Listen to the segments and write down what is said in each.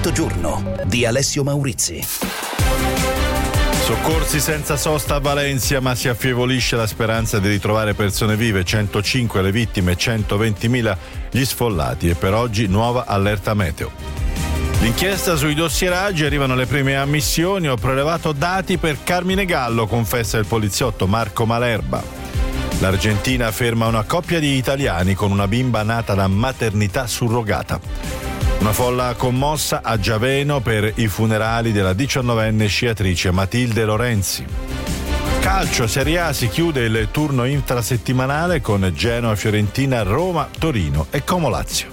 Effetto giorno di Alessio Maurizi. Soccorsi senza sosta a Valencia, ma si affievolisce la speranza di ritrovare persone vive. 105 le vittime, 120.000 gli sfollati e per oggi nuova allerta meteo. L'inchiesta sui dossieraggi, arrivano le prime ammissioni. Ho prelevato dati per Carmine Gallo, confessa il poliziotto Marco Malerba. L'Argentina ferma una coppia di italiani con una bimba nata da maternità surrogata. Una folla commossa a Giaveno per i funerali della 19enne sciatrice Matilde Lorenzi. Calcio, Serie A, si chiude il turno intrasettimanale con Genoa, Fiorentina, Roma, Torino e Como Lazio.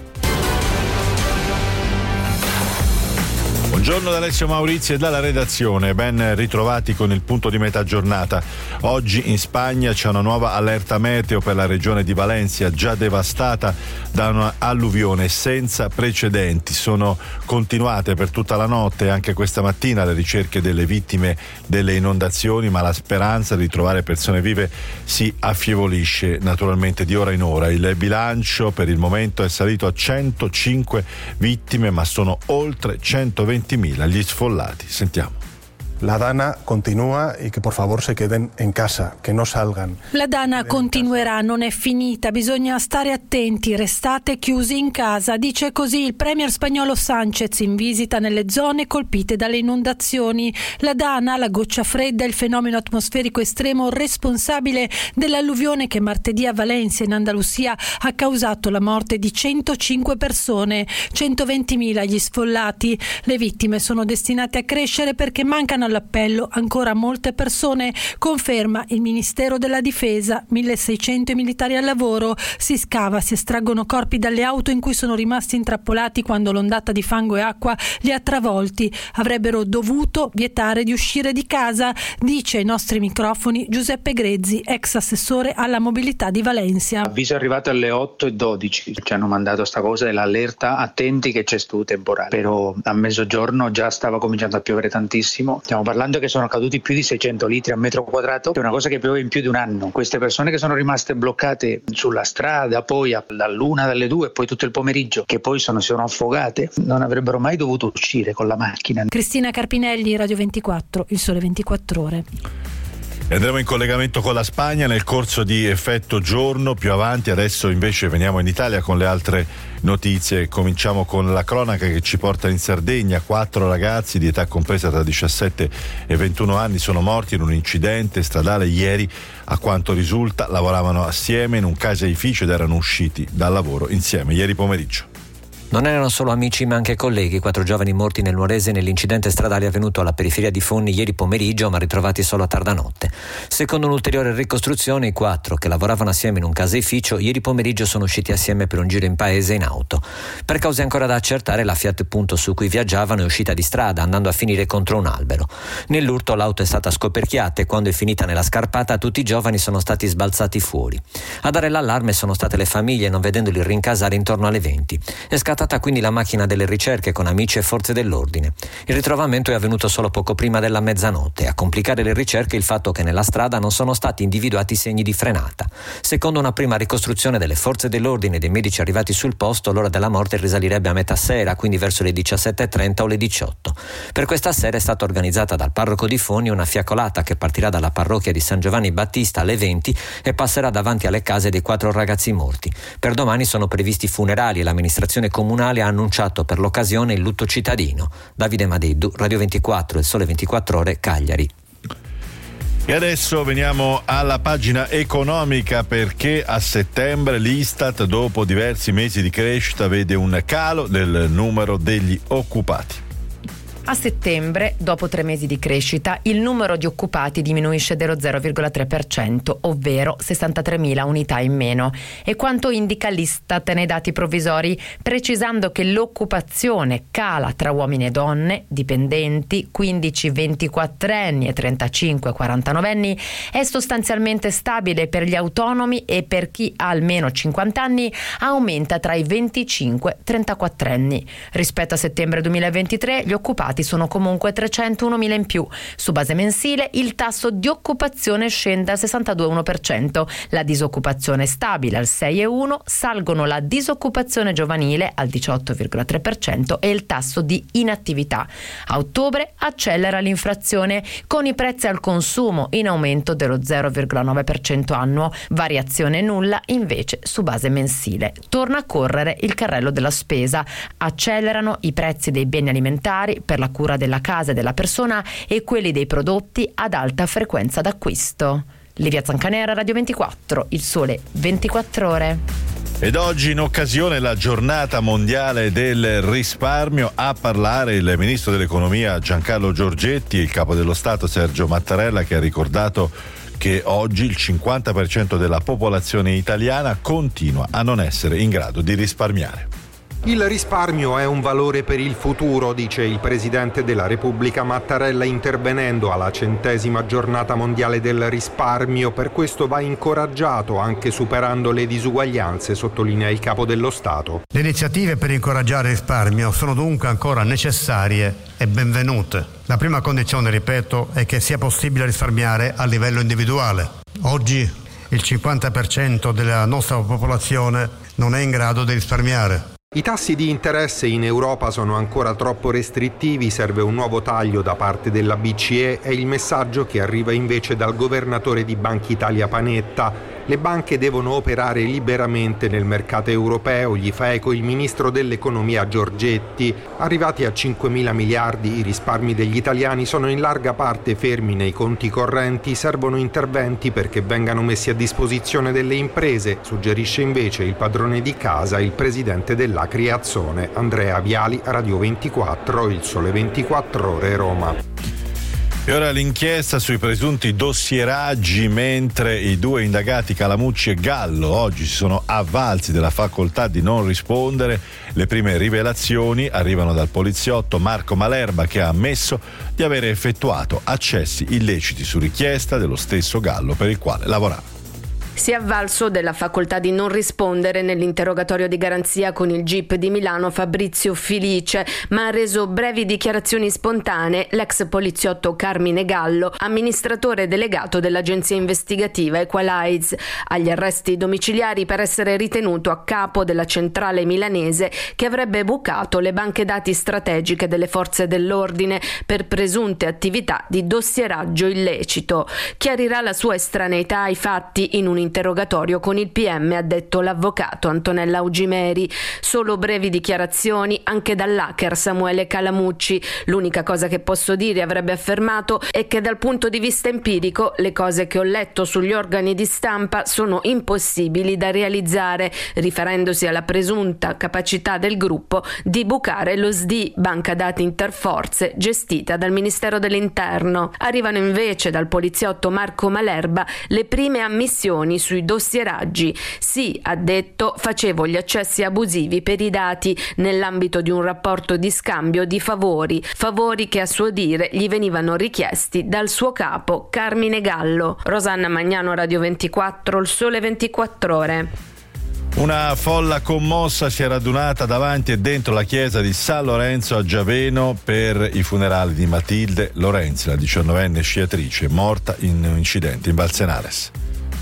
Buongiorno da Alessio Maurizi e dalla redazione, ben ritrovati con il punto di metà giornata. Oggi in Spagna c'è una nuova allerta meteo per la regione di Valencia, già devastata da una alluvione senza precedenti. Sono continuate per tutta la notte e anche questa mattina le ricerche delle vittime delle inondazioni, ma la speranza di trovare persone vive si affievolisce naturalmente di ora in ora. Il bilancio per il momento è salito a 105 vittime, ma sono oltre 120.000 gli sfollati. Sentiamo. La Dana continua e che por favor se queden en casa, che non salgan. La Dana continuerà, non è finita, bisogna stare attenti, restate chiusi in casa, dice così il premier spagnolo Sánchez in visita nelle zone colpite dalle inondazioni. La Dana, la goccia fredda, il fenomeno atmosferico estremo responsabile dell'alluvione che martedì a Valencia in Andalusia ha causato la morte di 105 persone, 120.000 gli sfollati. Le vittime sono destinate a crescere perché mancano all'appello ancora molte persone, conferma il Ministero della Difesa. 1.600 militari al lavoro, si scava, si estraggono corpi dalle auto in cui sono rimasti intrappolati quando l'ondata di fango e acqua li ha travolti. Avrebbero dovuto vietare di uscire di casa, dice ai nostri microfoni Giuseppe Grezzi, ex assessore alla mobilità di Valencia. L'avviso è arrivato alle 8:12, ci hanno mandato sta cosa dell'allerta, attenti che c'è stu temporale, però a mezzogiorno già stava cominciando a piovere tantissimo. Stiamo parlando che sono caduti più di 600 litri a metro quadrato, è una cosa che piove in più di un anno. Queste persone che sono rimaste bloccate sulla strada poi dall'1 dalle 2 e poi tutto il pomeriggio, che poi si sono affogate, non avrebbero mai dovuto uscire con la macchina. Cristina Carpinelli, Radio 24, Il Sole 24 Ore. E andremo in collegamento con la Spagna nel corso di Effetto Giorno più avanti. Adesso invece veniamo in Italia con le altre notizie. Cominciamo con la cronaca che ci porta in Sardegna. 4 ragazzi di età compresa tra 17 e 21 anni sono morti in un incidente stradale ieri. A quanto risulta lavoravano assieme in un caseificio ed erano usciti dal lavoro insieme ieri pomeriggio. Non erano solo amici ma anche colleghi, 4 giovani morti nel Nuorese nell'incidente stradale avvenuto alla periferia di Fonni ieri pomeriggio, ma ritrovati solo a tarda notte. Secondo un'ulteriore ricostruzione, i 4 che lavoravano assieme in un caseificio ieri pomeriggio sono usciti assieme per un giro in paese in auto. Per cause ancora da accertare, la Fiat Punto su cui viaggiavano è uscita di strada andando a finire contro un albero. Nell'urto l'auto è stata scoperchiata e quando è finita nella scarpata tutti i giovani sono stati sbalzati fuori. A dare l'allarme sono state le famiglie, non vedendoli rincasare intorno alle 20. È scattata quindi la macchina delle ricerche con amici e forze dell'ordine. Il ritrovamento è avvenuto solo poco prima della mezzanotte. A complicare le ricerche il fatto che nella strada non sono stati individuati segni di frenata. Secondo una prima ricostruzione delle forze dell'ordine e dei medici arrivati sul posto, l'ora della morte risalirebbe a metà sera, quindi verso le 17:30 o le 18. Per questa sera è stata organizzata dal parroco di Fonni una fiaccolata che partirà dalla parrocchia di San Giovanni Battista alle 20 e passerà davanti alle case dei 4 ragazzi morti. Per domani sono previsti funerali e l'amministrazione comunale ha annunciato per l'occasione il lutto cittadino. Davide Madeddu, Radio 24, Il Sole 24 Ore, Cagliari. E adesso veniamo alla pagina economica, perché a settembre l'Istat, dopo diversi mesi di crescita, vede un calo del numero degli occupati. A settembre, dopo 3 mesi di crescita, il numero di occupati diminuisce dello 0,3%, ovvero 63.000 unità in meno. È quanto indica l'Istat nei dati provvisori, precisando che l'occupazione cala tra uomini e donne, dipendenti, 15-24enni e 35-49enni, è sostanzialmente stabile per gli autonomi e per chi ha almeno 50 anni aumenta tra i 25-34enni. Rispetto a settembre 2023, gli occupati dati sono comunque 301.000 in più. Su base mensile il tasso di occupazione scende al 62,1%, la disoccupazione è stabile al 6,1%, salgono la disoccupazione giovanile al 18,3% e il tasso di inattività. A ottobre accelera l'inflazione con i prezzi al consumo in aumento dello 0,9% annuo, variazione nulla invece su base mensile. Torna a correre il carrello della spesa, accelerano i prezzi dei beni alimentari per la cura della casa e della persona e quelli dei prodotti ad alta frequenza d'acquisto. Livia Zancanera, Radio 24, Il Sole 24 Ore. Ed oggi, in occasione della giornata mondiale del risparmio, a parlare il ministro dell'economia Giancarlo Giorgetti e il capo dello Stato Sergio Mattarella, che ha ricordato che oggi il 50% della popolazione italiana continua a non essere in grado di risparmiare. Il risparmio è un valore per il futuro, dice il Presidente della Repubblica Mattarella intervenendo alla 100ª giornata mondiale del risparmio. Per questo va incoraggiato, anche superando le disuguaglianze, sottolinea il Capo dello Stato. Le iniziative per incoraggiare il risparmio sono dunque ancora necessarie e benvenute. La prima condizione, ripeto, è che sia possibile risparmiare a livello individuale. Oggi il 50% della nostra popolazione non è in grado di risparmiare. I tassi di interesse in Europa sono ancora troppo restrittivi, serve un nuovo taglio da parte della BCE, è il messaggio che arriva invece dal governatore di Banca Italia Panetta. Le banche devono operare liberamente nel mercato europeo, gli fa eco il ministro dell'economia Giorgetti. Arrivati a 5.000 miliardi, i risparmi degli italiani sono in larga parte fermi nei conti correnti, servono interventi perché vengano messi a disposizione delle imprese, suggerisce invece il padrone di casa, il presidente della Creazione, Andrea Viali, Radio 24, Il Sole 24 Ore, Roma. E ora l'inchiesta sui presunti dossieraggi, mentre i due indagati Calamucci e Gallo oggi si sono avvalsi della facoltà di non rispondere. Le prime rivelazioni arrivano dal poliziotto Marco Malerba, che ha ammesso di aver effettuato accessi illeciti su richiesta dello stesso Gallo per il quale lavorava. Si è avvalso della facoltà di non rispondere nell'interrogatorio di garanzia con il GIP di Milano Fabrizio Filice, ma ha reso brevi dichiarazioni spontanee l'ex poliziotto Carmine Gallo, amministratore delegato dell'agenzia investigativa Equalize, agli arresti domiciliari per essere ritenuto a capo della centrale milanese che avrebbe bucato le banche dati strategiche delle forze dell'ordine per presunte attività di dossieraggio illecito. Chiarirà la sua estraneità ai fatti in un interrogatorio con il PM, ha detto l'avvocato Antonella Augimeri. Solo brevi dichiarazioni anche dall'hacker Samuele Calamucci. L'unica cosa che posso dire, avrebbe affermato, è che dal punto di vista empirico le cose che ho letto sugli organi di stampa sono impossibili da realizzare, riferendosi alla presunta capacità del gruppo di bucare lo SDI, banca dati interforze gestita dal Ministero dell'Interno. Arrivano invece dal poliziotto Marco Malerba le prime ammissioni sui dossieraggi. Sì, ha detto, facevo gli accessi abusivi per i dati nell'ambito di un rapporto di scambio di favori che a suo dire gli venivano richiesti dal suo capo Carmine Gallo. Rosanna Magnano, Radio 24, Il Sole 24 Ore. Una folla commossa si è radunata davanti e dentro la chiesa di San Lorenzo a Giaveno per i funerali di Matilde Lorenzi, la 19enne sciatrice morta in un incidente in Valsenares.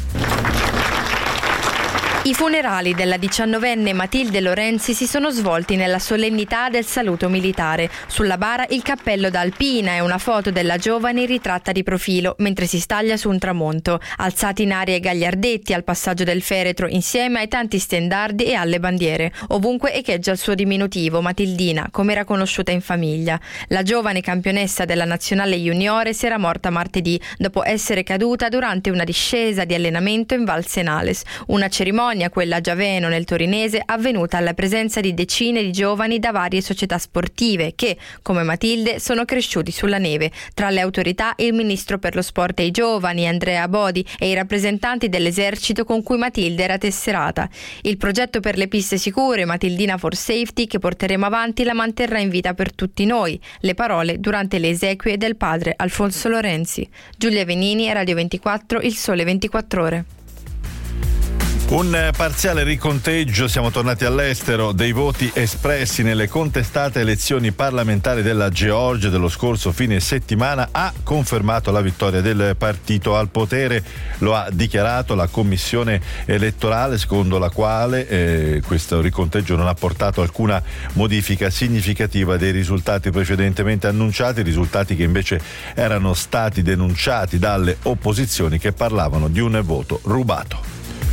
I funerali della 19enne Matilde Lorenzi si sono svolti nella solennità del saluto militare. Sulla bara il cappello da alpina e una foto della giovane ritratta di profilo mentre si staglia su un tramonto. Alzati in aria i gagliardetti al passaggio del feretro insieme ai tanti stendardi e alle bandiere. Ovunque echeggia il suo diminutivo, Matildina, come era conosciuta in famiglia. La giovane campionessa della nazionale juniores era morta martedì dopo essere caduta durante una discesa di allenamento in Val Senales. Una cerimonia, quella a Giaveno nel torinese, avvenuta alla presenza di decine di giovani da varie società sportive che, come Matilde, sono cresciuti sulla neve. Tra le autorità il ministro per lo sport e i giovani, Andrea Bodi, e i rappresentanti dell'esercito con cui Matilde era tesserata. Il progetto per le piste sicure, Matildina for Safety, che porteremo avanti, la manterrà in vita per tutti noi. Le parole durante le esequie del padre Alfonso Lorenzi. Giulia Venini, Radio 24, Il Sole 24 Ore. Un parziale riconteggio, siamo tornati all'estero, dei voti espressi nelle contestate elezioni parlamentari della Georgia dello scorso fine settimana ha confermato la vittoria del partito al potere. Lo ha dichiarato la commissione elettorale, secondo la quale questo riconteggio non ha portato alcuna modifica significativa dei risultati precedentemente annunciati, risultati che invece erano stati denunciati dalle opposizioni che parlavano di un voto rubato.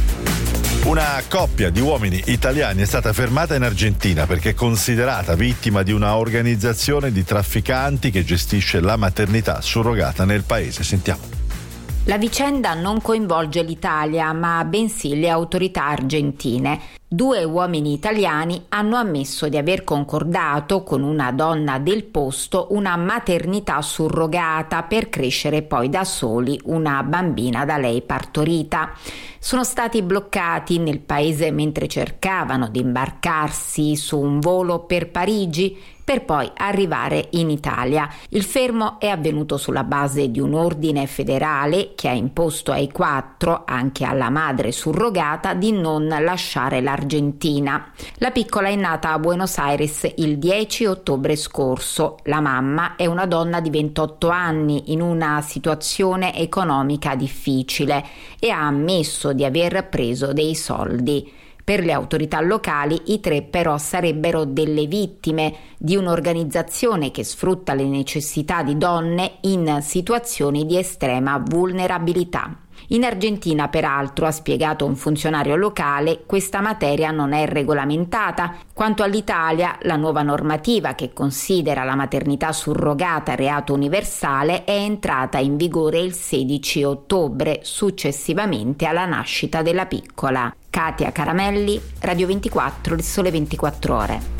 Una coppia di uomini italiani è stata fermata in Argentina perché è considerata vittima di una organizzazione di trafficanti che gestisce la maternità surrogata nel paese. Sentiamo. La vicenda non coinvolge l'Italia, ma bensì le autorità argentine. 2 uomini italiani hanno ammesso di aver concordato con una donna del posto una maternità surrogata per crescere poi da soli una bambina da lei partorita. Sono stati bloccati nel paese mentre cercavano di imbarcarsi su un volo per Parigi per poi arrivare in Italia. Il fermo è avvenuto sulla base di un ordine federale che ha imposto ai 4, anche alla madre surrogata, di non lasciare l'Argentina. La piccola è nata a Buenos Aires il 10 ottobre scorso. La mamma è una donna di 28 anni in una situazione economica difficile e ha ammesso di aver preso dei soldi. Per le autorità locali i 3 però sarebbero delle vittime di un'organizzazione che sfrutta le necessità di donne in situazioni di estrema vulnerabilità. In Argentina, peraltro, ha spiegato un funzionario locale, questa materia non è regolamentata. Quanto all'Italia, la nuova normativa che considera la maternità surrogata reato universale è entrata in vigore il 16 ottobre, successivamente alla nascita della piccola. Katia Caramelli, Radio 24, Il Sole 24 Ore.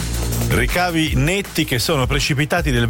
Ricavi netti che sono precipitati del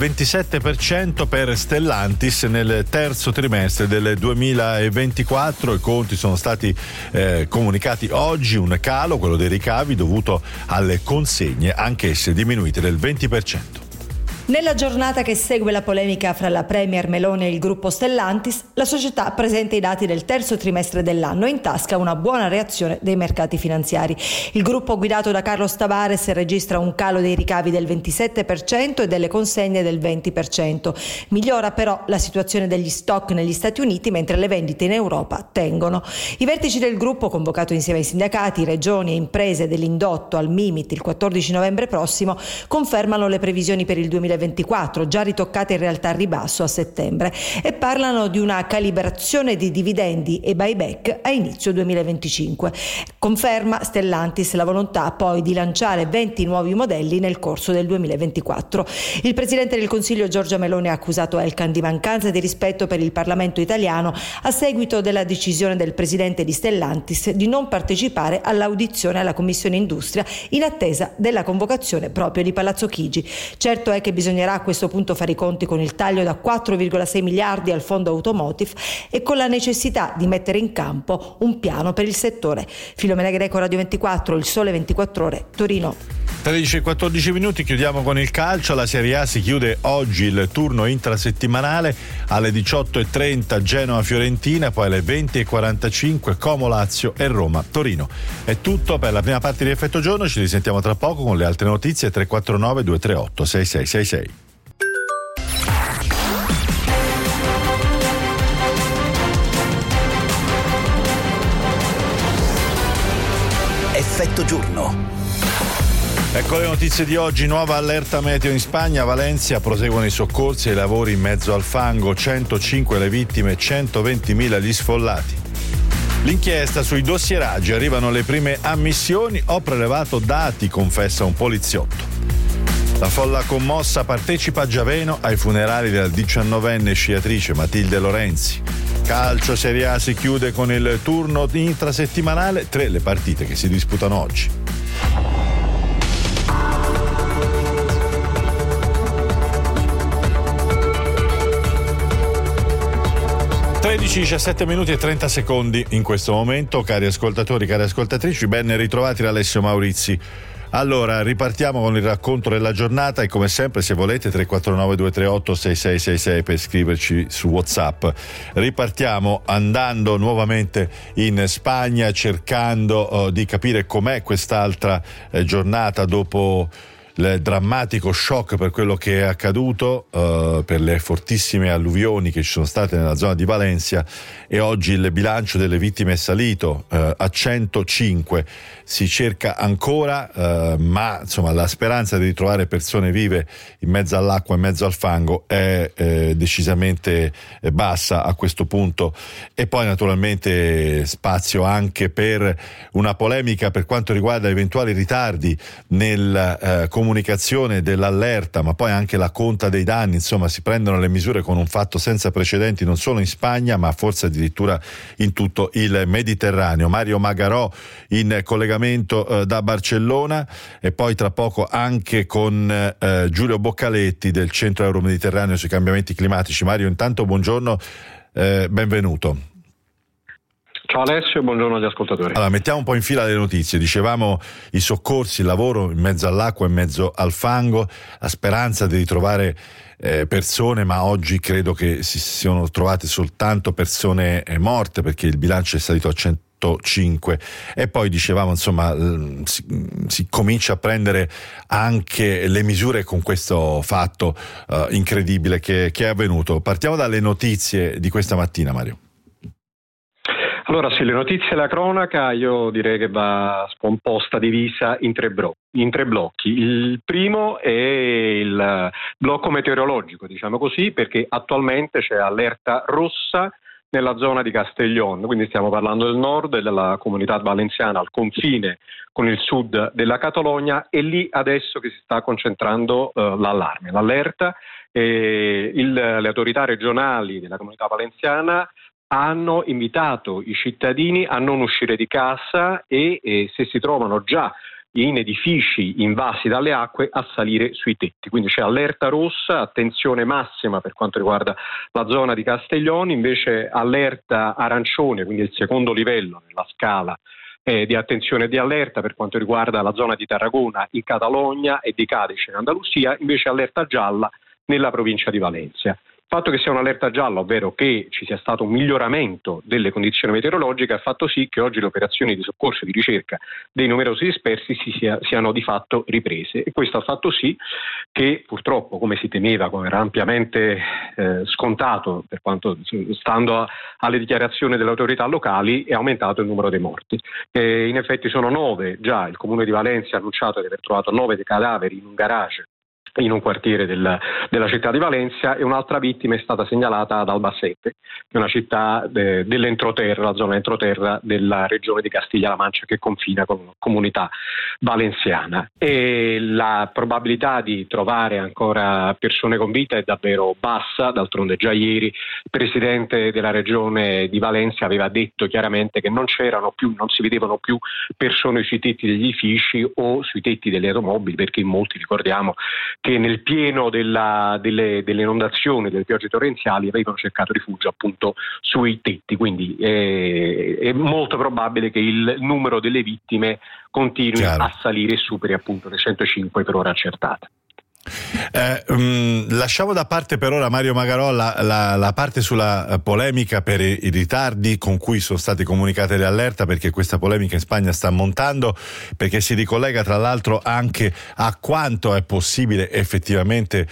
27% per Stellantis nel terzo trimestre del 2024. I conti sono stati comunicati oggi, un calo, quello dei ricavi, dovuto alle consegne, anch'esse diminuite del 20%. Nella giornata che segue la polemica fra la Premier Meloni e il gruppo Stellantis, la società presenta i dati del terzo trimestre dell'anno e in tasca una buona reazione dei mercati finanziari. Il gruppo guidato da Carlos Tavares registra un calo dei ricavi del 27% e delle consegne del 20%. Migliora però la situazione degli stock negli Stati Uniti, mentre le vendite in Europa tengono. I vertici del gruppo, convocato insieme ai sindacati, regioni e imprese dell'indotto al Mimit il 14 novembre prossimo, confermano le previsioni per il 2024, già ritoccate in realtà a ribasso a settembre, e parlano di una calibrazione di dividendi e buyback a inizio 2025. Conferma Stellantis la volontà poi di lanciare 20 nuovi modelli nel corso del 2024. Il presidente del Consiglio Giorgia Meloni ha accusato Elkann di mancanza di rispetto per il Parlamento italiano a seguito della decisione del presidente di Stellantis di non partecipare all'audizione alla Commissione Industria in attesa della convocazione proprio di Palazzo Chigi. Certo è che bisognerà a questo punto fare i conti con il taglio da 4,6 miliardi al fondo automotive e con la necessità di mettere in campo un piano per il settore. Filomena Greco, Radio 24, Il Sole 24 Ore, Torino. 13:14, chiudiamo con il calcio. La Serie A si chiude oggi il turno intrasettimanale alle 18:30 Genoa-Fiorentina, poi alle 20:45 Como-Lazio e Roma-Torino. È tutto per la prima parte di Effetto Giorno, ci risentiamo tra poco con le altre notizie. 349 238 6666. Effetto Giorno. Ecco le notizie di oggi. Nuova allerta meteo in Spagna. A Valencia proseguono i soccorsi e i lavori in mezzo al fango. 105 le vittime, 120.000 gli sfollati. L'inchiesta sui dossieraggi, arrivano le prime ammissioni. Ho prelevato dati, confessa un poliziotto. La folla commossa partecipa a Giaveno ai funerali della 19enne sciatrice Matilde Lorenzi. Calcio, Serie A si chiude con il turno intrasettimanale. 3 le partite che si disputano oggi. Tredici, 17 minuti e 30 secondi in questo momento, cari ascoltatori, cari ascoltatrici, ben ritrovati da Alessio Maurizi. Allora, ripartiamo con il racconto della giornata e come sempre, se volete, 349 238 6666 per scriverci su WhatsApp. Ripartiamo andando nuovamente in Spagna, cercando di capire com'è quest'altra giornata dopo il drammatico shock per quello che è accaduto, per le fortissime alluvioni che ci sono state nella zona di Valencia, e oggi il bilancio delle vittime è salito a 105. Si cerca ancora, ma insomma la speranza di ritrovare persone vive in mezzo all'acqua, in mezzo al fango è decisamente bassa a questo punto. E poi naturalmente spazio anche per una polemica per quanto riguarda eventuali ritardi nel comunicazione dell'allerta, ma poi anche la conta dei danni. Insomma, si prendono le misure con un fatto senza precedenti non solo in Spagna, ma forse addirittura in tutto il Mediterraneo. Mario Magarò in collegamento da Barcellona, e poi tra poco anche con Giulio Boccaletti del Centro Euromediterraneo sui cambiamenti climatici. Mario, intanto buongiorno, benvenuto. Ciao Alessio, buongiorno agli ascoltatori. Allora, mettiamo un po' in fila le notizie. Dicevamo i soccorsi, il lavoro in mezzo all'acqua, in mezzo al fango, la speranza di ritrovare persone, ma oggi credo che si siano trovate soltanto persone morte, perché il bilancio è salito a 105. E poi dicevamo, insomma, si comincia a prendere anche le misure con questo fatto incredibile che è avvenuto. Partiamo dalle notizie di questa mattina, Mario. Allora sì, le notizie e la cronaca io direi che va scomposta, divisa in tre blocchi. Il primo è il blocco meteorologico, diciamo così, perché attualmente c'è allerta rossa nella zona di Castellón, quindi stiamo parlando del nord e della comunità valenciana al confine con il sud della Catalogna, e lì adesso che si sta concentrando l'allarme, l'allerta. Le autorità regionali della comunità valenciana hanno invitato i cittadini a non uscire di casa e se si trovano già in edifici invasi dalle acque a salire sui tetti. Quindi c'è allerta rossa, attenzione massima per quanto riguarda la zona di Castellón, invece allerta arancione, quindi il secondo livello nella scala di attenzione e di allerta per quanto riguarda la zona di Tarragona in Catalogna e di Cadice in Andalusia, invece allerta gialla nella provincia di Valencia. Il fatto che sia un'allerta gialla, ovvero che ci sia stato un miglioramento delle condizioni meteorologiche, ha fatto sì che oggi le operazioni di soccorso e di ricerca dei numerosi dispersi siano di fatto riprese, e questo ha fatto sì che purtroppo, come si temeva, come era ampiamente scontato, per quanto stando alle dichiarazioni delle autorità locali, è aumentato il numero dei morti. In effetti sono 9 già, il comune di Valencia ha annunciato di aver trovato 9 dei cadaveri in un garage in un quartiere della città di Valencia, e un'altra vittima è stata segnalata ad Albacete, che è una città dell'entroterra, la zona entroterra della regione di Castiglia-La Mancia che confina con la comunità valenziana. E la probabilità di trovare ancora persone con vita è davvero bassa. D'altronde già ieri il presidente della regione di Valencia aveva detto chiaramente che non si vedevano più persone sui tetti degli edifici o sui tetti delle automobili, perché in molti, ricordiamo, che nel pieno delle inondazioni, delle piogge torrenziali, avevano cercato rifugio appunto sui tetti. Quindi è molto probabile che il numero delle vittime continui a salire e superi appunto le 105 per ora accertate. Lasciamo da parte per ora, Mario Magarò, la parte sulla polemica per i ritardi con cui sono state comunicate le allerta, perché questa polemica in Spagna sta montando, perché si ricollega tra l'altro anche a quanto è possibile effettivamente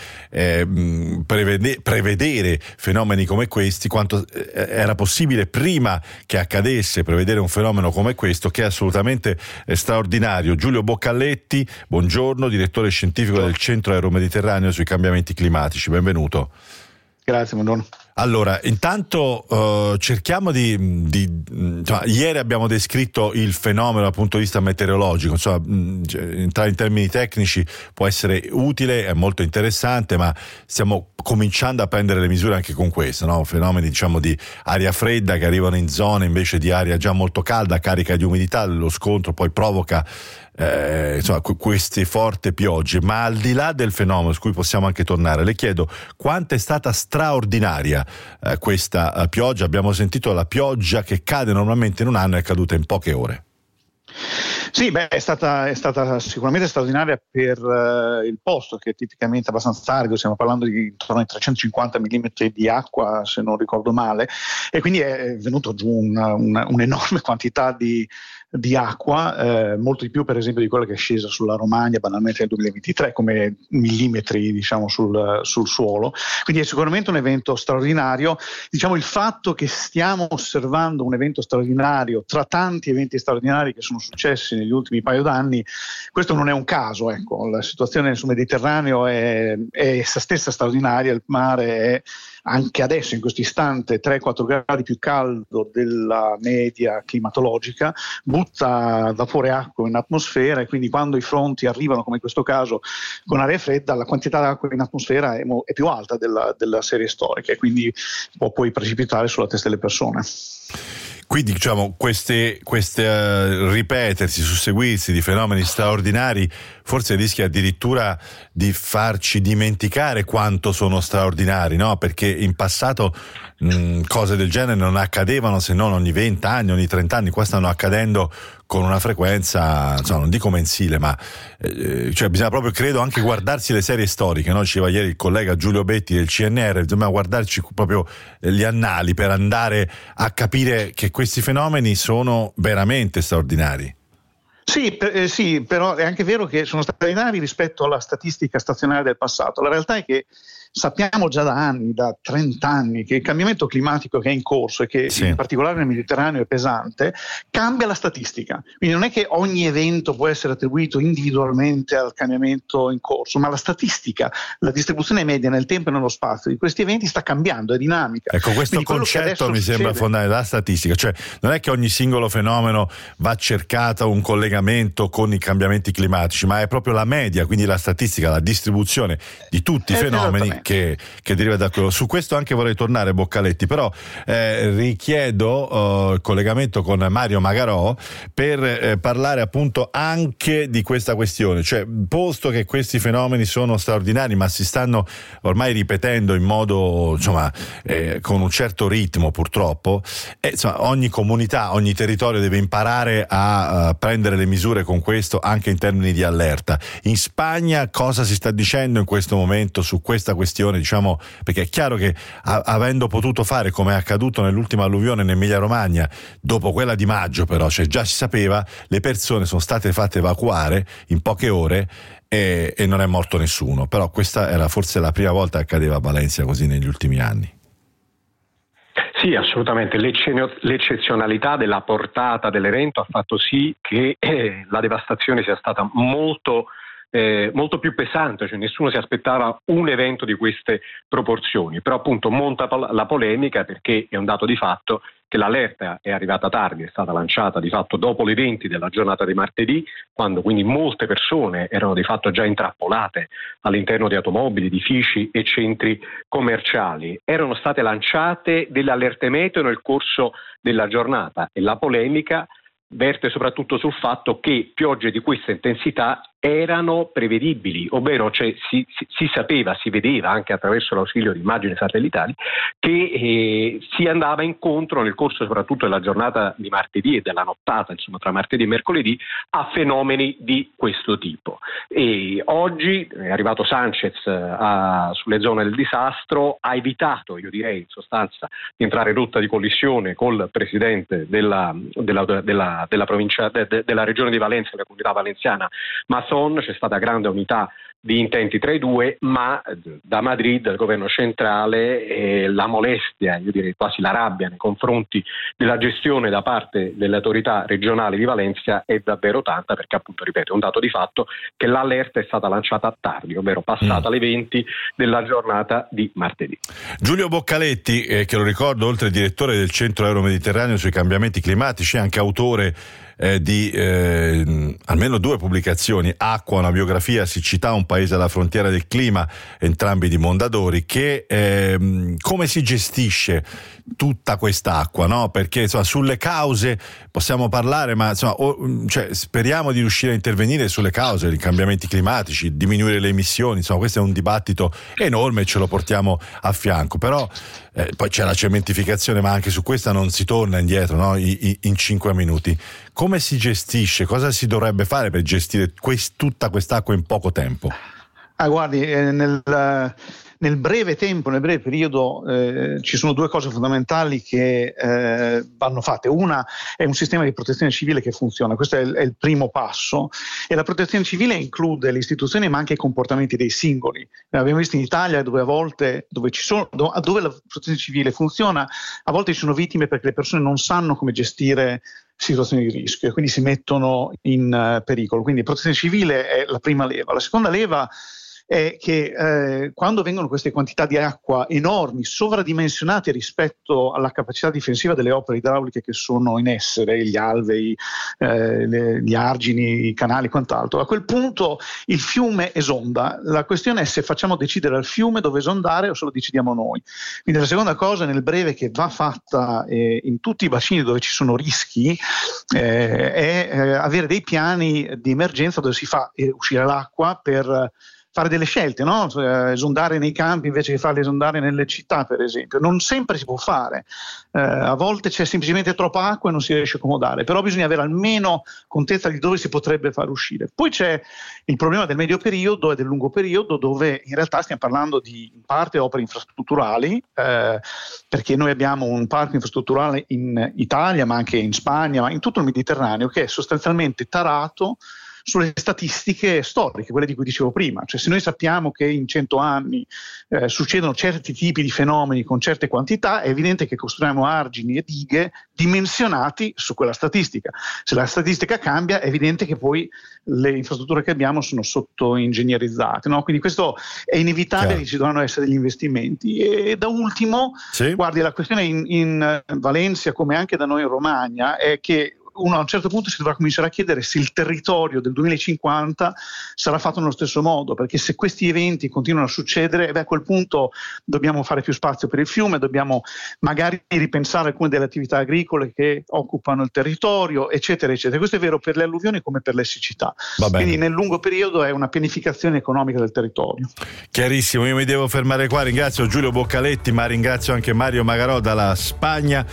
prevedere fenomeni come questi, quanto era possibile prima che accadesse prevedere un fenomeno come questo, che è assolutamente straordinario. Giulio Boccaletti, buongiorno, direttore scientifico del Centro Euromediterraneo sui cambiamenti climatici, benvenuto. Grazie, buongiorno. Allora, intanto cerchiamo insomma, ieri abbiamo descritto il fenomeno dal punto di vista meteorologico, insomma, entrare in termini tecnici può essere utile, è molto interessante, ma stiamo cominciando a prendere le misure anche con questo, no? Fenomeni, diciamo, di aria fredda che arrivano in zone invece di aria già molto calda, carica di umidità, lo scontro poi provoca insomma, queste forti piogge. Ma al di là del fenomeno, su cui possiamo anche tornare, le chiedo quanto è stata straordinaria questa pioggia. Abbiamo sentito la pioggia che cade normalmente in un anno è caduta in poche ore. Sì, è stata sicuramente straordinaria per il posto, che è tipicamente abbastanza arido, stiamo parlando di intorno ai 350 mm di acqua, se non ricordo male, e quindi è venuto giù un'enorme quantità di acqua, molto di più per esempio di quella che è scesa sulla Romagna banalmente nel 2023 come millimetri, diciamo, sul suolo. Quindi è sicuramente un evento straordinario. Diciamo, il fatto che stiamo osservando un evento straordinario tra tanti eventi straordinari che sono successi negli ultimi paio d'anni, questo non è un caso, ecco. La situazione sul Mediterraneo è essa stessa straordinaria, il mare è anche adesso in questo istante 3-4 gradi più caldo della media climatologica, butta vapore e acqua in atmosfera, e quindi quando i fronti arrivano, come in questo caso con aria fredda, la quantità d'acqua in atmosfera è più alta della serie storica, e quindi può poi precipitare sulla testa delle persone. Quindi diciamo queste ripetersi, susseguirsi di fenomeni straordinari forse rischia addirittura di farci dimenticare quanto sono straordinari, no? Perché in passato cose del genere non accadevano se non ogni 20 anni, ogni 30 anni, qua stanno accadendo con una frequenza, insomma, non dico mensile, ma cioè bisogna proprio, credo, anche guardarsi le serie storiche, no? Diceva ieri il collega Giulio Betti del CNR, bisogna guardarci proprio gli annali per andare a capire che questi fenomeni sono veramente straordinari. Sì, però è anche vero che sono straordinari rispetto alla statistica stazionaria del passato. La realtà è che sappiamo già da anni, da 30 anni, che il cambiamento climatico che è in corso e che in particolare nel Mediterraneo è pesante, cambia la statistica. Quindi non è che ogni evento può essere attribuito individualmente al cambiamento in corso, ma la statistica, la distribuzione media nel tempo e nello spazio di questi eventi sta cambiando, è dinamica. Ecco, questo concetto mi sembra fondamentale, la statistica, cioè non è che ogni singolo fenomeno va cercato un collegamento con i cambiamenti climatici, ma è proprio la media, quindi la statistica, la distribuzione di tutti i fenomeni che deriva da quello. Su questo anche vorrei tornare, Boccaletti, però richiedo il collegamento con Mario Magarò per parlare appunto anche di questa questione, cioè posto che questi fenomeni sono straordinari ma si stanno ormai ripetendo in modo, insomma, con un certo ritmo purtroppo, insomma, ogni comunità, ogni territorio deve imparare a prendere le misure con questo anche in termini di allerta. In Spagna cosa si sta dicendo in questo momento su questa questione, diciamo, perché è chiaro che avendo potuto fare come è accaduto nell'ultima alluvione in Emilia Romagna, dopo quella di maggio però, cioè già si sapeva, le persone sono state fatte evacuare in poche ore e non è morto nessuno, però questa era forse la prima volta che accadeva a Valencia così negli ultimi anni. Sì, assolutamente. L'eccezionalità della portata dell'evento ha fatto sì che la devastazione sia stata molto più pesante, cioè nessuno si aspettava un evento di queste proporzioni, però appunto monta la polemica perché è un dato di fatto che l'allerta è arrivata tardi, è stata lanciata di fatto dopo le 20 della giornata di martedì, quando quindi molte persone erano di fatto già intrappolate all'interno di automobili, edifici e centri commerciali. Erano state lanciate delle allerte meteo nel corso della giornata e la polemica verte soprattutto sul fatto che piogge di questa intensità erano prevedibili, ovvero cioè, si sapeva, si vedeva anche attraverso l'ausilio di immagini satellitari che si andava incontro nel corso soprattutto della giornata di martedì e della nottata, insomma tra martedì e mercoledì, a fenomeni di questo tipo. E oggi è arrivato Sanchez sulle zone del disastro, ha evitato, io direi in sostanza, di entrare in rotta di collisione col presidente della provincia della regione di Valencia, della comunità valenziana, Mazón. C'è stata grande unità di intenti tra i due, ma da Madrid, dal governo centrale, la molestia, io direi quasi la rabbia nei confronti della gestione da parte delle autorità regionali di Valencia è davvero tanta, perché appunto, ripeto, è un dato di fatto che l'allerta è stata lanciata tardi, ovvero passata le 20 della giornata di martedì. Giulio Boccaletti, che lo ricordo, oltre al direttore del Centro Euro-Mediterraneo sui cambiamenti climatici, è anche autore di almeno 2 pubblicazioni, Acqua, una biografia, Siccità, un paese alla frontiera del clima, entrambi di Mondadori, che come si gestisce tutta quest'acqua, no? Perché insomma, sulle cause possiamo parlare, ma insomma, cioè, speriamo di riuscire a intervenire sulle cause dei cambiamenti climatici, diminuire le emissioni, insomma questo è un dibattito enorme e ce lo portiamo a fianco, però poi c'è la cementificazione, ma anche su questa non si torna indietro, no? In 5 minuti. come si gestisce? Cosa si dovrebbe fare per gestire tutta quest'acqua in poco tempo? Guardi, nel breve tempo, nel breve periodo, ci sono due cose fondamentali che vanno fatte. Una è un sistema di protezione civile che funziona, questo è il primo passo, e la protezione civile include le istituzioni ma anche i comportamenti dei singoli. Abbiamo visto in Italia dove a volte dove la protezione civile funziona, a volte ci sono vittime perché le persone non sanno come gestire situazioni di rischio e quindi si mettono in pericolo. Quindi protezione civile è la prima leva. La seconda leva è che quando vengono queste quantità di acqua enormi, sovradimensionate rispetto alla capacità difensiva delle opere idrauliche che sono in essere, gli alvei, gli argini, i canali e quant'altro, a quel punto il fiume esonda. La questione è se facciamo decidere al fiume dove esondare o se lo decidiamo noi. Quindi la seconda cosa nel breve che va fatta in tutti i bacini dove ci sono rischi è avere dei piani di emergenza dove si fa uscire l'acqua per fare delle scelte, no? Esondare nei campi invece che farli esondare nelle città, per esempio. Non sempre si può fare, a volte c'è semplicemente troppa acqua e non si riesce a accomodare, però bisogna avere almeno contezza di dove si potrebbe far uscire. Poi c'è il problema del medio periodo e del lungo periodo, dove in realtà stiamo parlando di in parte opere infrastrutturali, perché noi abbiamo un parco infrastrutturale in Italia, ma anche in Spagna, ma in tutto il Mediterraneo, che è sostanzialmente tarato sulle statistiche storiche, quelle di cui dicevo prima. Cioè, se noi sappiamo che in 100 anni succedono certi tipi di fenomeni con certe quantità, è evidente che costruiamo argini e dighe dimensionati su quella statistica. Se la statistica cambia, è evidente che poi le infrastrutture che abbiamo sono sottoingegnerizzate, no? Quindi questo è inevitabile, che ci dovranno essere degli investimenti. E da ultimo, guardi, la questione in Valencia, come anche da noi in Romagna, è che uno a un certo punto si dovrà cominciare a chiedere se il territorio del 2050 sarà fatto nello stesso modo, perché se questi eventi continuano a succedere, a quel punto dobbiamo fare più spazio per il fiume, dobbiamo magari ripensare alcune delle attività agricole che occupano il territorio, eccetera, eccetera. Questo è vero per le alluvioni come per le siccità. Quindi nel lungo periodo è una pianificazione economica del territorio. Chiarissimo, io mi devo fermare qua, ringrazio Giulio Boccaletti, ma ringrazio anche Mario Magarò dalla Spagna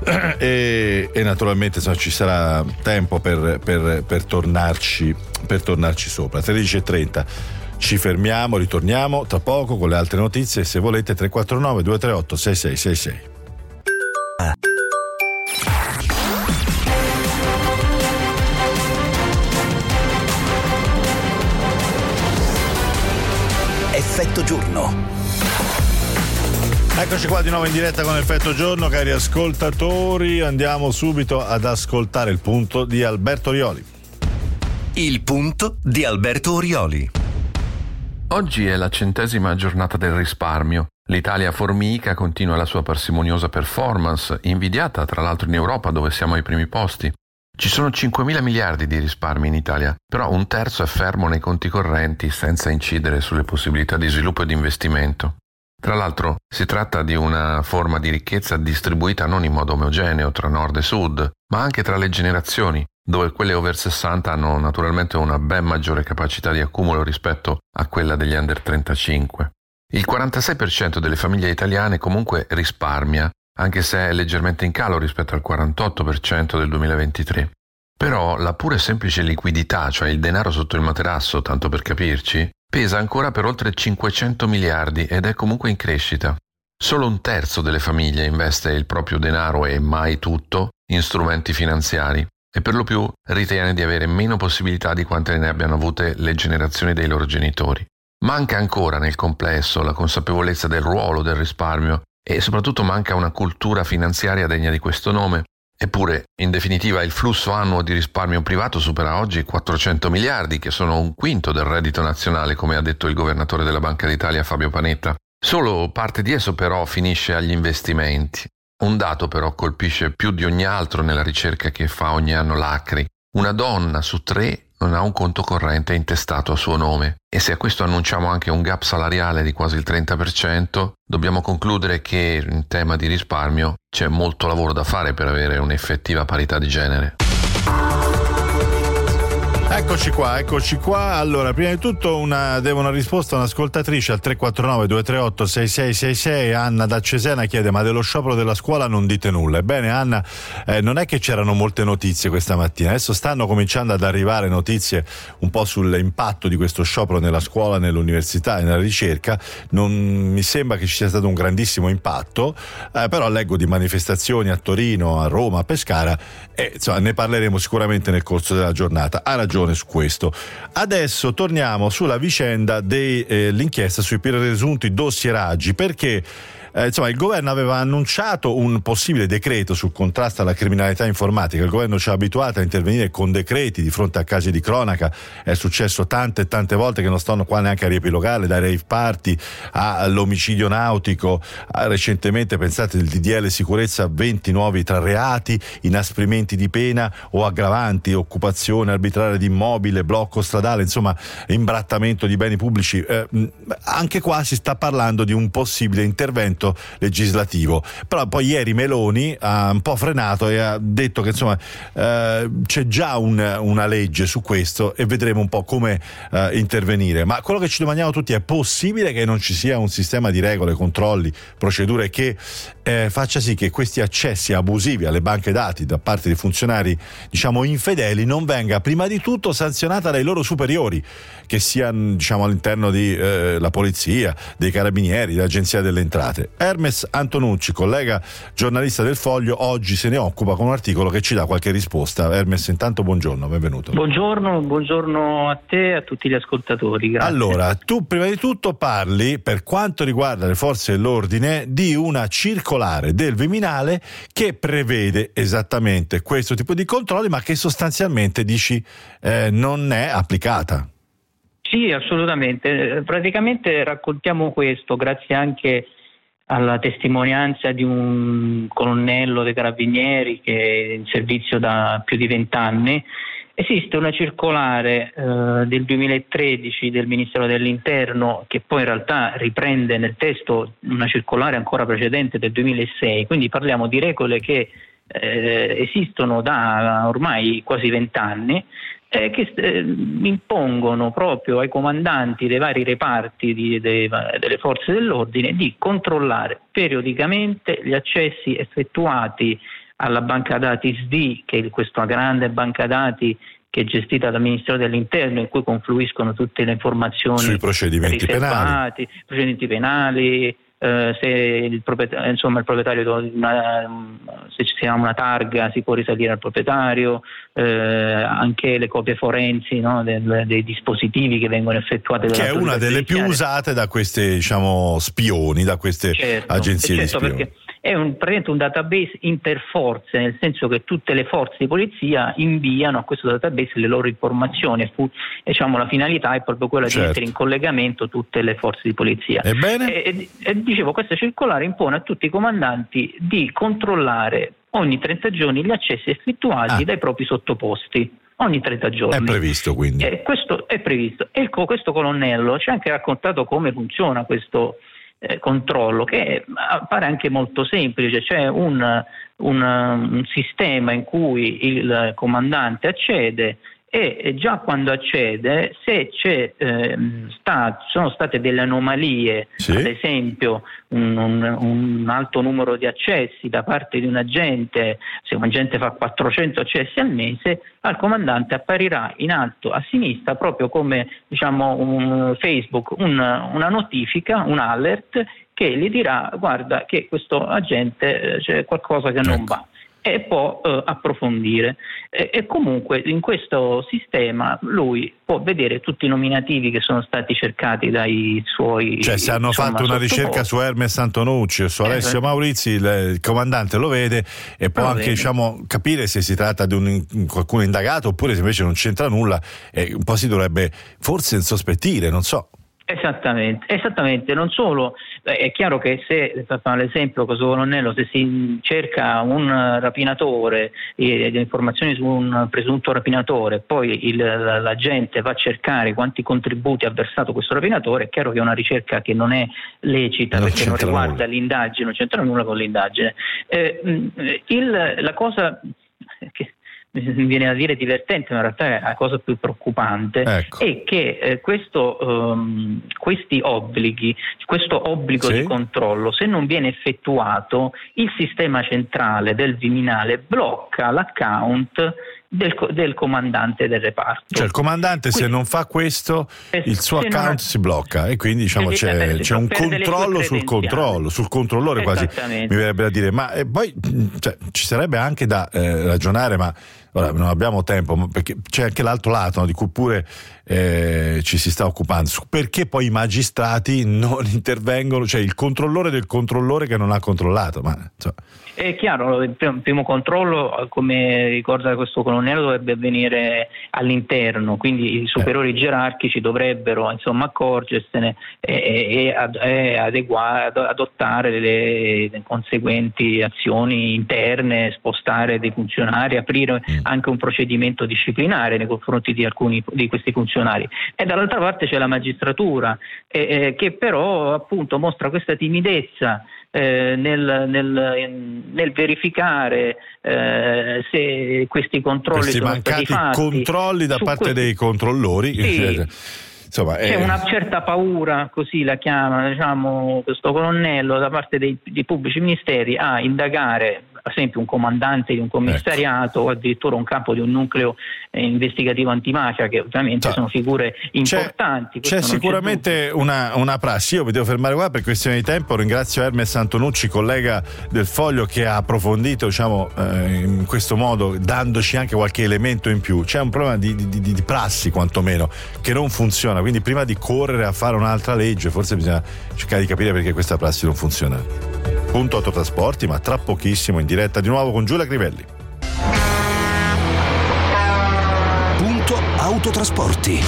e naturalmente ci sarà tempo per tornarci sopra. 13:30 ci fermiamo, ritorniamo tra poco con le altre notizie. Se volete 349 238 6666. Effetto giorno. Eccoci qua di nuovo in diretta con Effetto Giorno, cari ascoltatori. Andiamo subito ad ascoltare il punto di Alberto Orioli. Il punto di Alberto Orioli. Oggi è la 100ª giornata del risparmio. L'Italia formica continua la sua parsimoniosa performance, invidiata tra l'altro in Europa dove siamo ai primi posti. Ci sono 5.000 miliardi di risparmi in Italia, però un terzo è fermo nei conti correnti senza incidere sulle possibilità di sviluppo e di investimento. Tra l'altro si tratta di una forma di ricchezza distribuita non in modo omogeneo tra nord e sud, ma anche tra le generazioni, dove quelle over 60 hanno naturalmente una ben maggiore capacità di accumulo rispetto a quella degli under 35. Il 46% delle famiglie italiane comunque risparmia, anche se è leggermente in calo rispetto al 48% del 2023. Però la pura e semplice liquidità, cioè il denaro sotto il materasso, tanto per capirci, pesa ancora per oltre 500 miliardi ed è comunque in crescita. Solo un terzo delle famiglie investe il proprio denaro e mai tutto in strumenti finanziari e per lo più ritiene di avere meno possibilità di quante ne abbiano avute le generazioni dei loro genitori. Manca ancora nel complesso la consapevolezza del ruolo del risparmio e soprattutto manca una cultura finanziaria degna di questo nome. Eppure, in definitiva, il flusso annuo di risparmio privato supera oggi 400 miliardi, che sono un quinto del reddito nazionale, come ha detto il governatore della Banca d'Italia Fabio Panetta. Solo parte di esso però finisce agli investimenti. Un dato però colpisce più di ogni altro nella ricerca che fa ogni anno l'ACRI. Una donna su 3 non ha un conto corrente intestato a suo nome. E se a questo annunciamo anche un gap salariale di quasi il 30%, dobbiamo concludere che in tema di risparmio c'è molto lavoro da fare per avere un'effettiva parità di genere. Eccoci qua. Allora, prima di tutto devo una risposta a un'ascoltatrice al 349-238-6666. Anna da Cesena chiede: ma dello sciopero della scuola non dite nulla? Ebbene Anna, non è che c'erano molte notizie questa mattina, adesso stanno cominciando ad arrivare notizie un po' sull'impatto di questo sciopero nella scuola, nell'università e nella ricerca. Non mi sembra che ci sia stato un grandissimo impatto, però leggo di manifestazioni a Torino, a Roma, a Pescara, e insomma ne parleremo sicuramente nel corso della giornata. Ha ragione su questo. Adesso torniamo sulla vicenda dell'inchiesta sui presunti dossieraggi, perché insomma, il governo aveva annunciato un possibile decreto sul contrasto alla criminalità informatica. Il governo ci ha abituato a intervenire con decreti di fronte a casi di cronaca. È successo tante e tante volte, che non stanno qua neanche a riepilogare, dai rave party all'omicidio nautico, recentemente pensate il DDL sicurezza, 20 nuovi tra reati, inasprimenti di pena o aggravanti, occupazione arbitraria di immobile, blocco stradale, insomma imbrattamento di beni pubblici. Anche qua si sta parlando di un possibile intervento legislativo, però poi ieri Meloni ha un po' frenato e ha detto che insomma c'è già una legge su questo e vedremo un po' come intervenire. Ma quello che ci domandiamo tutti: è possibile che non ci sia un sistema di regole, controlli, procedure che faccia sì che questi accessi abusivi alle banche dati da parte di funzionari, diciamo, infedeli non venga prima di tutto sanzionata dai loro superiori, che siano, diciamo, all'interno di la polizia, dei carabinieri, dell'agenzia delle entrate. Hermes Antonucci, collega giornalista del Foglio, oggi se ne occupa con un articolo che ci dà qualche risposta. Hermes, intanto buongiorno, benvenuto. Buongiorno a te e a tutti gli ascoltatori. Grazie. Allora, tu prima di tutto parli, per quanto riguarda le forze dell'ordine, di una circolare del Viminale che prevede esattamente questo tipo di controlli, ma che sostanzialmente dici non è applicata. Sì, assolutamente. Praticamente raccontiamo questo grazie anche alla testimonianza di un colonnello dei Carabinieri che è in servizio da più di 20 anni. Esiste una circolare del 2013 del Ministero dell'Interno, che poi in realtà riprende nel testo una circolare ancora precedente del 2006, quindi parliamo di regole che esistono da ormai quasi 20 anni, che impongono proprio ai comandanti dei vari reparti delle forze dell'ordine di controllare periodicamente gli accessi effettuati alla banca dati SD, che è questa grande banca dati che è gestita dal Ministero dell'Interno, in cui confluiscono tutte le informazioni sui procedimenti penali, se il proprietario se si ha una targa si può risalire al proprietario, anche le copie forensi, no, dei dispositivi che vengono effettuati, che è una delle più usate da queste, diciamo, spioni, da queste agenzie di spioni. Perché è praticamente un database interforze, nel senso che tutte le forze di polizia inviano a questo database le loro informazioni, diciamo, la finalità è proprio quella di mettere in collegamento tutte le forze di polizia. Ebbene? E dicevo, questa circolare impone a tutti i comandanti di controllare ogni 30 giorni gli accessi effettuati dai propri sottoposti. Ogni 30 giorni. È previsto, quindi. Questo è previsto. E questo colonnello ci ha anche raccontato come funziona questo controllo, che appare anche molto semplice. C'è un sistema in cui il comandante accede e già quando accede, se sono state delle anomalie, ad esempio un alto numero di accessi da parte di un agente, se un agente fa 400 accessi al mese, al comandante apparirà in alto a sinistra, proprio come, diciamo, un Facebook, una notifica, un alert che gli dirà: guarda che questo agente c'è qualcosa che non va, e può approfondire. E comunque in questo sistema lui può vedere tutti i nominativi che sono stati cercati dai suoi... Cioè, se hanno fatto una ricerca su Hermes Antonucci o su Alessio Maurizi, il comandante lo vede e può anche, diciamo, capire se si tratta di qualcuno indagato, oppure se invece non c'entra nulla, e un po' si dovrebbe forse insospettire, non so. Esattamente, non solo, è chiaro che se, facciamo l'esempio questo colonnello, se si cerca un rapinatore, le informazioni su un presunto rapinatore, poi l'agente va a cercare quanti contributi ha versato questo rapinatore, è chiaro che è una ricerca che non è lecita, perché non riguarda l'indagine, non c'entra nulla con l'indagine. La cosa che mi viene a dire divertente, ma in realtà è la cosa più preoccupante, ecco, è che questi obblighi, questo obbligo di controllo, se non viene effettuato, il sistema centrale del Viminale blocca l'account del comandante del reparto. Cioè il comandante, quindi, se non fa questo, il suo account si blocca, e quindi diciamo c'è un controllo sul controllore, quasi mi verrebbe da dire. Ma poi ci sarebbe anche da ragionare, ma ora non abbiamo tempo, perché c'è anche l'altro lato, no, di cui pure ci si sta occupando, perché poi i magistrati non intervengono, cioè il controllore del controllore che non ha controllato. Ma è chiaro, il primo controllo, come ricorda questo colonnello, dovrebbe avvenire all'interno, quindi i superiori gerarchici dovrebbero accorgersene e adottare le conseguenti azioni interne, spostare dei funzionari, aprire anche un procedimento disciplinare nei confronti di alcuni di questi funzionari. E dall'altra parte c'è la magistratura che però appunto mostra questa timidezza nel verificare se questi controlli sono stati fatti, controlli da parte dei controllori. Sì. Insomma, c'è una certa paura, così la chiama questo colonnello, da parte dei pubblici ministeri a indagare per esempio un comandante di un commissariato, o addirittura un capo di un nucleo investigativo antimafia, che ovviamente sono figure importanti. C'è sicuramente una prassi. Io mi devo fermare qua per questione di tempo. Ringrazio Hermes Antonucci, collega del Foglio, che ha approfondito in questo modo, dandoci anche qualche elemento in più. C'è un problema di prassi, quantomeno, che non funziona, quindi prima di correre a fare un'altra legge forse bisogna cercare di capire perché questa prassi non funziona. Punto Autotrasporti, ma tra pochissimo in diretta di nuovo con Giulia Crivelli. Punto Autotrasporti.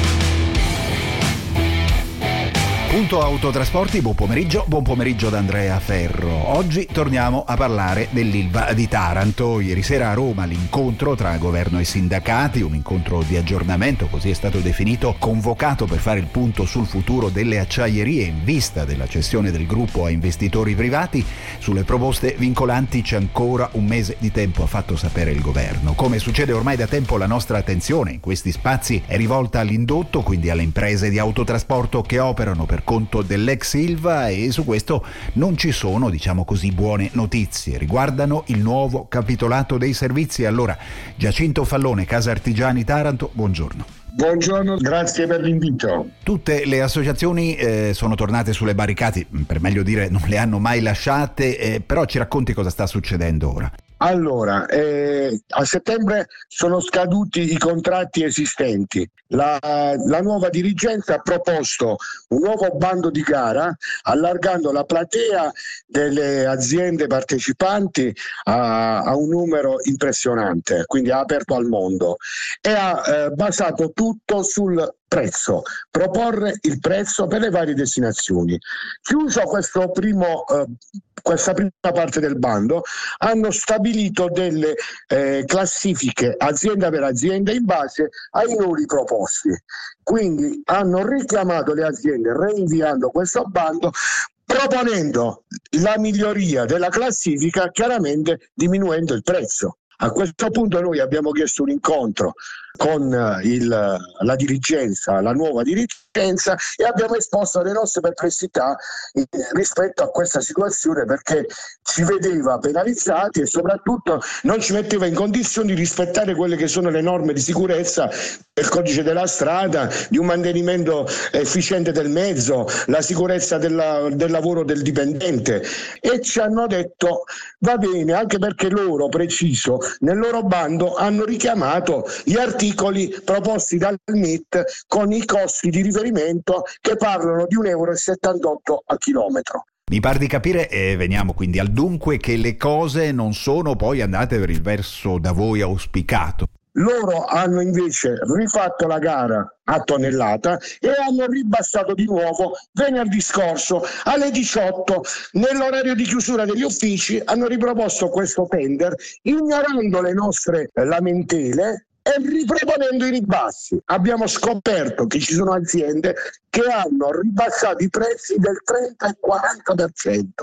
Punto Autotrasporti, buon pomeriggio da Andrea Ferro. Oggi torniamo a parlare dell'Ilva di Taranto. Ieri sera a Roma l'incontro tra governo e sindacati, un incontro di aggiornamento, così è stato definito, convocato per fare il punto sul futuro delle acciaierie in vista della cessione del gruppo a investitori privati. Sulle proposte vincolanti c'è ancora un mese di tempo, ha fatto sapere il governo. Come succede ormai da tempo, la nostra attenzione in questi spazi è rivolta all'indotto, quindi alle imprese di autotrasporto che operano per conto dell'ex Ilva, e su questo non ci sono, diciamo così, buone notizie. Riguardano il nuovo capitolato dei servizi. Allora, Giacinto Fallone, Casa Artigiani Taranto, buongiorno. Buongiorno, grazie per l'invito. Tutte le associazioni sono tornate sulle barricate, per meglio dire non le hanno mai lasciate, però ci racconti cosa sta succedendo ora? Allora, a settembre sono scaduti i contratti esistenti. La nuova dirigenza ha proposto un nuovo bando di gara, allargando la platea delle aziende partecipanti a un numero impressionante, quindi ha aperto al mondo e ha basato tutto sul prezzo, proporre il prezzo per le varie destinazioni. Chiuso questa prima parte del bando, hanno stabilito delle classifiche azienda per azienda in base ai numeri proposti. Quindi hanno richiamato le aziende reinviando questo bando, proponendo la miglioria della classifica, chiaramente diminuendo il prezzo. A questo punto noi abbiamo chiesto un incontro con la dirigenza, la nuova dirigenza, e abbiamo esposto le nostre perplessità rispetto a questa situazione, perché ci vedeva penalizzati e soprattutto non ci metteva in condizioni di rispettare quelle che sono le norme di sicurezza del codice della strada, di un mantenimento efficiente del mezzo, la sicurezza del lavoro del dipendente, e ci hanno detto va bene, anche perché loro, preciso, nel loro bando hanno richiamato gli articoli proposti dal MIT con i costi di riferimento che parlano di €1,78 a chilometro. Mi pare di capire, e veniamo quindi al dunque, che le cose non sono poi andate per il verso da voi auspicato. Loro hanno invece rifatto la gara a tonnellata e hanno ribassato di nuovo venerdì scorso alle 18, nell'orario di chiusura degli uffici. Hanno riproposto questo tender ignorando le nostre lamentele e riproponendo i ribassi. Abbiamo scoperto che ci sono aziende che hanno ribassato i prezzi del 30 e 40%.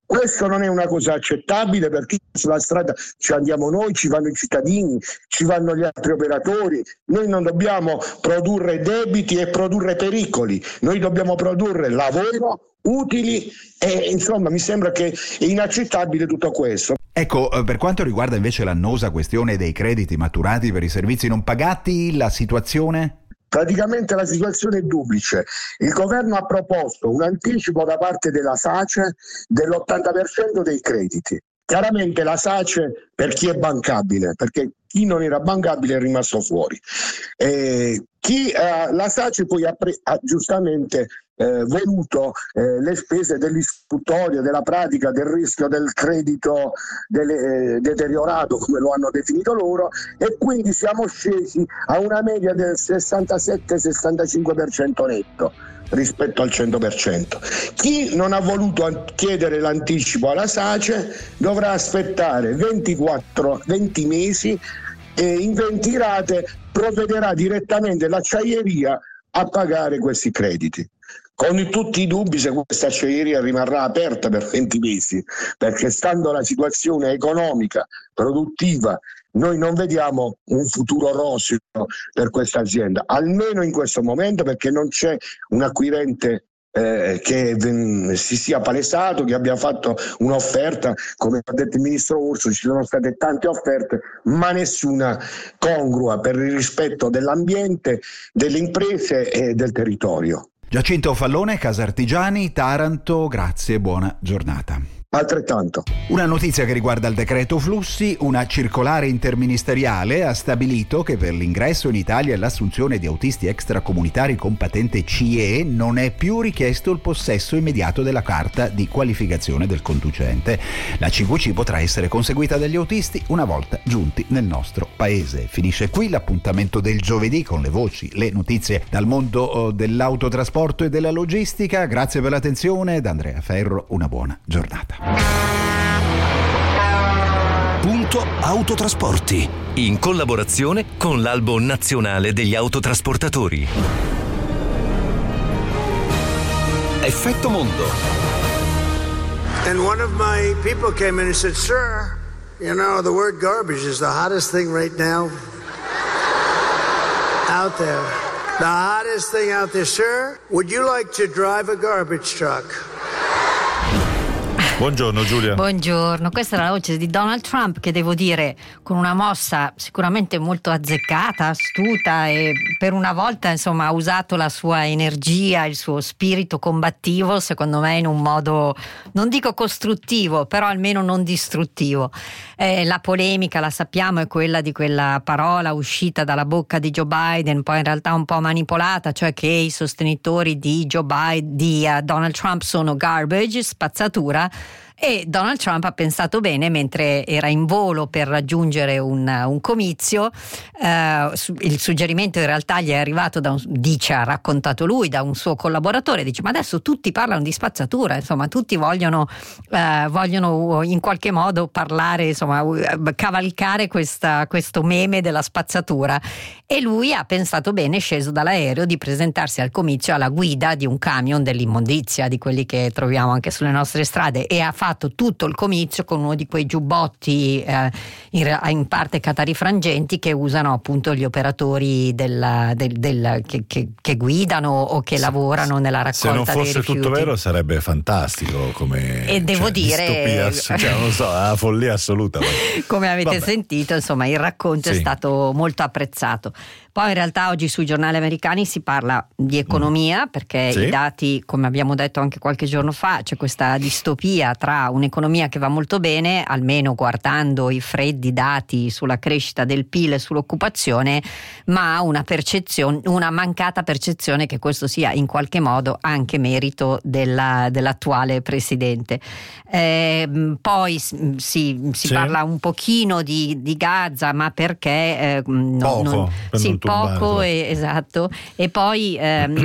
Questo non è una cosa accettabile, perché sulla strada ci andiamo noi, ci vanno i cittadini, ci vanno gli altri operatori. Noi non dobbiamo produrre debiti e produrre pericoli, noi dobbiamo produrre lavoro, utili e insomma mi sembra che è inaccettabile tutto questo. Ecco, per quanto riguarda invece l'annosa questione dei crediti maturati per i servizi non pagati, la situazione? Praticamente la situazione è duplice. Il governo ha proposto un anticipo da parte della SACE dell'80% dei crediti. Chiaramente la SACE per chi è bancabile, perché chi non era bancabile è rimasto fuori. La SACE poi ha giustamente voluto le spese dell'istruttoria, della pratica, del rischio del credito deteriorato, come lo hanno definito loro, e quindi siamo scesi a una media del 67-65% netto rispetto al 100%. Chi non ha voluto chiedere l'anticipo alla SACE dovrà aspettare 20 mesi e in 20 rate provvederà direttamente l'acciaieria a pagare questi crediti. Con tutti i dubbi se questa acciaieria rimarrà aperta per 20 mesi, perché stando la situazione economica, produttiva, noi non vediamo un futuro roseo per questa azienda, almeno in questo momento, perché non c'è un acquirente che si sia palesato, che abbia fatto un'offerta. Come ha detto il ministro Urso, ci sono state tante offerte, ma nessuna congrua per il rispetto dell'ambiente, delle imprese e del territorio. Giacinto Fallone, Casa Artigiani, Taranto, grazie, buona giornata. Altrettanto. Una notizia che riguarda il decreto flussi: una circolare interministeriale ha stabilito che per l'ingresso in Italia e l'assunzione di autisti extracomunitari con patente CE non è più richiesto il possesso immediato della carta di qualificazione del conducente. La CQC potrà essere conseguita dagli autisti una volta giunti nel nostro paese. Finisce qui l'appuntamento del giovedì con le voci, le notizie dal mondo dell'autotrasporto e della logistica. Grazie per l'attenzione, da Andrea Ferro, una buona giornata. Punto Autotrasporti, in collaborazione con l'Albo Nazionale degli Autotrasportatori. Effetto Mondo. And one of my people came in and said, "Sir, you know, the word garbage is the hottest thing right now out there. The hottest thing out there. Sir, would you like to drive a garbage truck?" Buongiorno Giulia. Buongiorno, questa è la voce di Donald Trump, che devo dire con una mossa sicuramente molto azzeccata, astuta, e per una volta insomma ha usato la sua energia, il suo spirito combattivo, secondo me in un modo non dico costruttivo, però almeno non distruttivo. La polemica, la sappiamo, è quella di quella parola uscita dalla bocca di Joe Biden, poi in realtà un po' manipolata, cioè che i sostenitori di Donald Trump sono garbage, spazzatura. E Donald Trump ha pensato bene, mentre era in volo per raggiungere un comizio. Il suggerimento in realtà gli è arrivato ha raccontato lui, da un suo collaboratore. Dice: ma adesso tutti parlano di spazzatura, insomma tutti vogliono in qualche modo parlare, insomma cavalcare questo meme della spazzatura. E lui ha pensato bene, sceso dall'aereo, di presentarsi al comizio alla guida di un camion dell'immondizia, di quelli che troviamo anche sulle nostre strade, e ha fatto tutto il comizio con uno di quei giubbotti in parte catarifrangenti che usano appunto gli operatori che guidano o che lavorano nella raccolta dei rifiuti. Se non fosse tutto vero sarebbe fantastico come e devo dire distopia, non so, la follia assoluta. Come avete sentito, insomma, il racconto è stato molto apprezzato. Poi in realtà oggi sui giornali americani si parla di economia, perché i dati, come abbiamo detto anche qualche giorno fa, c'è questa distopia tra un'economia che va molto bene, almeno guardando i freddi dati sulla crescita del PIL e sull'occupazione, ma una mancata percezione che questo sia in qualche modo anche merito dell'attuale presidente. Poi si parla un pochino di Gaza, ma perché poco, esatto. E poi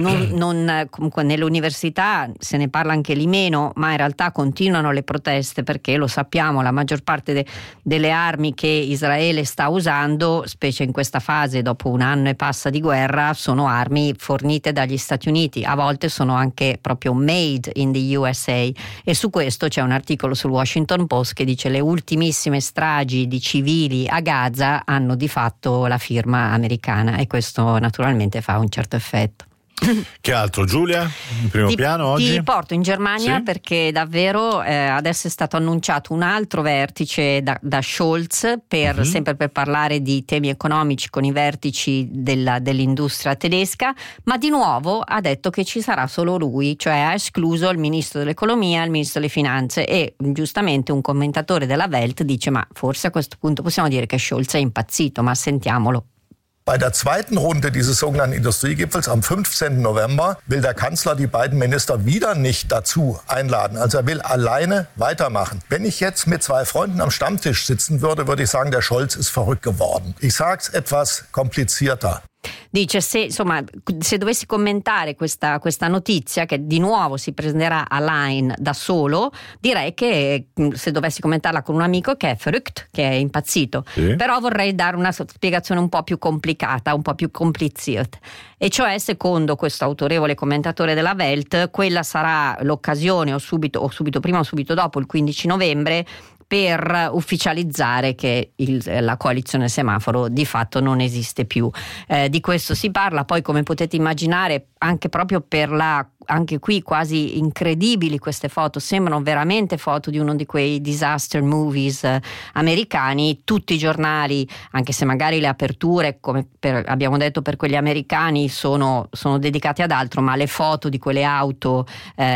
comunque nelle università se ne parla anche lì meno, ma in realtà continuano le proteste, perché lo sappiamo, la maggior parte delle armi che Israele sta usando, specie in questa fase dopo un anno e passa di guerra, sono armi fornite dagli Stati Uniti, a volte sono anche proprio made in the USA, e su questo c'è un articolo sul Washington Post che dice: le ultimissime stragi di civili a Gaza hanno di fatto la firma americana, e questo naturalmente fa un certo effetto. Che altro, Giulia? In primo piano oggi? Ti porto in Germania, sì? Perché davvero adesso è stato annunciato un altro vertice da Scholz sempre per parlare di temi economici con i vertici dell'industria tedesca, ma di nuovo ha detto che ci sarà solo lui, cioè ha escluso il ministro dell'economia e il ministro delle finanze, e giustamente un commentatore della Welt dice: ma forse a questo punto possiamo dire che Scholz è impazzito, ma sentiamolo. Bei der zweiten Runde dieses sogenannten Industriegipfels am 15. November will der Kanzler die beiden Minister wieder nicht dazu einladen. Also will alleine weitermachen. Wenn ich jetzt mit zwei Freunden am Stammtisch sitzen würde, würde ich sagen, der Scholz ist verrückt geworden. Ich sage es etwas komplizierter. Dice: se dovessi commentare questa notizia, che di nuovo si presenterà a Line da solo, direi che se dovessi commentarla con un amico, che è verrückt, che è impazzito, sì. Però vorrei dare una spiegazione un po' più complicata, un po' più compliziert, e cioè, secondo questo autorevole commentatore della Welt, quella sarà l'occasione o subito prima o subito dopo il 15 novembre per ufficializzare che la coalizione semaforo di fatto non esiste più. Di questo si parla. Poi, come potete immaginare, anche proprio per anche qui quasi incredibili queste foto, sembrano veramente foto di uno di quei disaster movies americani. Tutti i giornali, anche se magari le aperture, come abbiamo detto per quelli americani, sono dedicate ad altro, ma le foto di quelle auto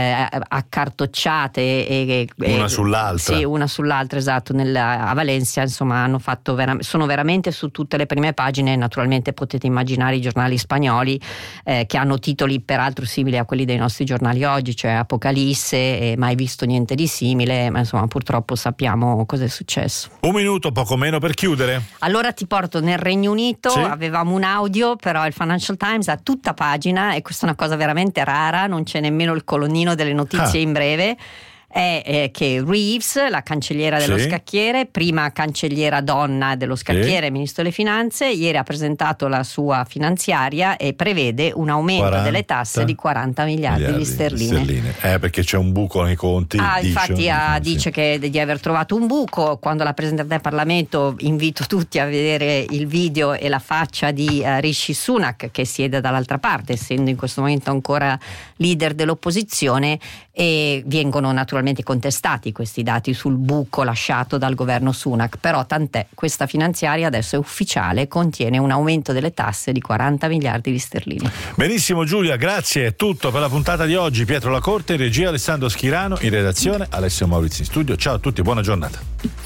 accartocciate una sull'altra. Sì, una sull'altra, esatto, a Valencia, insomma, hanno fatto sono veramente su tutte le prime pagine. Naturalmente potete immaginare i giornali spagnoli che hanno titoli peraltro simili a quelli dei nostri giornali oggi, cioè Apocalisse, mai visto niente di simile, ma insomma purtroppo sappiamo cosa è successo. Un minuto, poco meno, per chiudere. Allora ti porto nel Regno Unito, sì? Avevamo un audio, però il Financial Times ha tutta pagina, e questa è una cosa veramente rara, non c'è nemmeno il colonnino delle notizie in breve. È che Reeves, la cancelliera dello scacchiere, prima cancelliera donna dello scacchiere, ministro delle finanze, ieri ha presentato la sua finanziaria e prevede un aumento delle tasse di 40 miliardi di sterline. Perché c'è un buco nei conti. Dice che di aver trovato un buco. Quando l'ha presentata in Parlamento, invito tutti a vedere il video e la faccia di Rishi Sunak, che siede dall'altra parte, essendo in questo momento ancora leader dell'opposizione, e vengono naturalmente contestati questi dati sul buco lasciato dal governo Sunak. Però tant'è, questa finanziaria adesso è ufficiale, contiene un aumento delle tasse di 40 miliardi di sterline. Benissimo Giulia, grazie, è tutto per la puntata di oggi. Pietro Lacorte in regia, Alessandro Schirano in redazione, Alessio Maurizio in studio. Ciao a tutti, buona giornata.